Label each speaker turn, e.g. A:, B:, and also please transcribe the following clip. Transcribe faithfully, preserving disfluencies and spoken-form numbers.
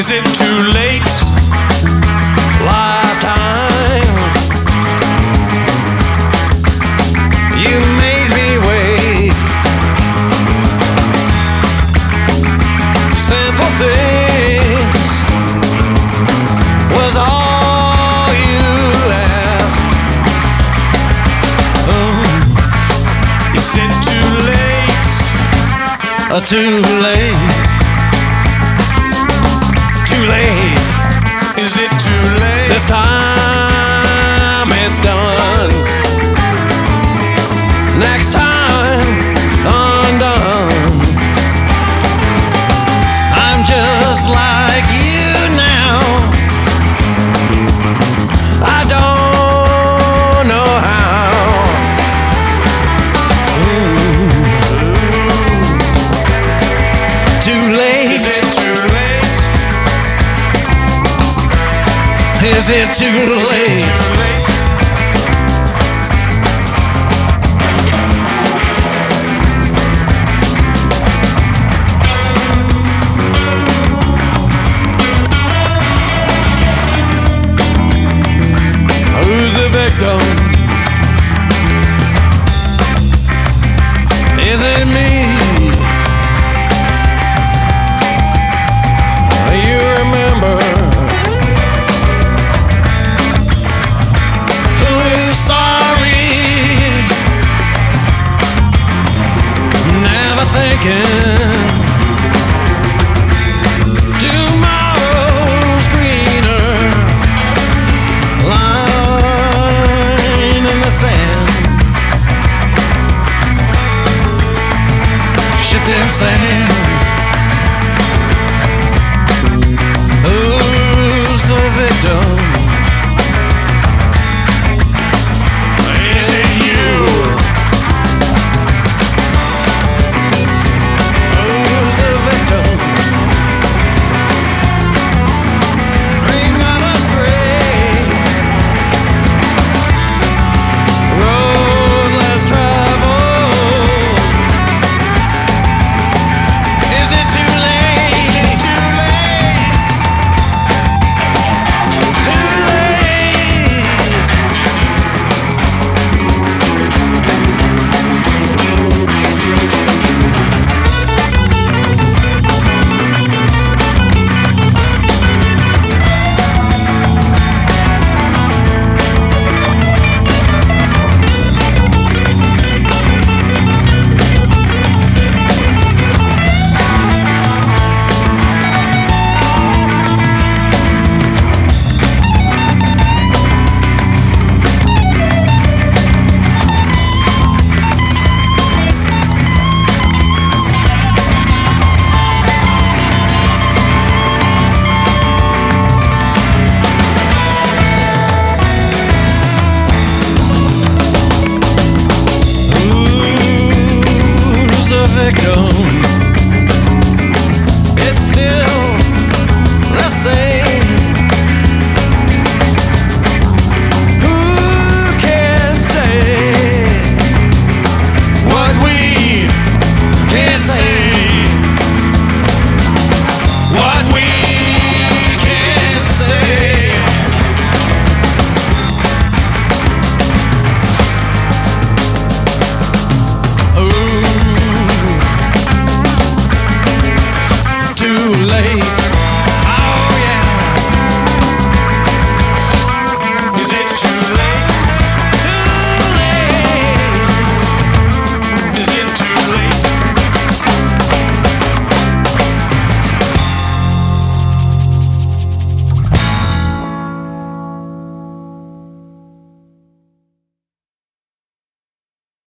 A: Is it too late? Lifetime. You made me wait. Simple things was all you asked. Oh, you said too late, uh, too late, too late. Is it too late? This time it's done. Next time, undone. I'm just like you now. I don't know how. Ooh. Too late. Is it too late? Is it too late? Who's the victim?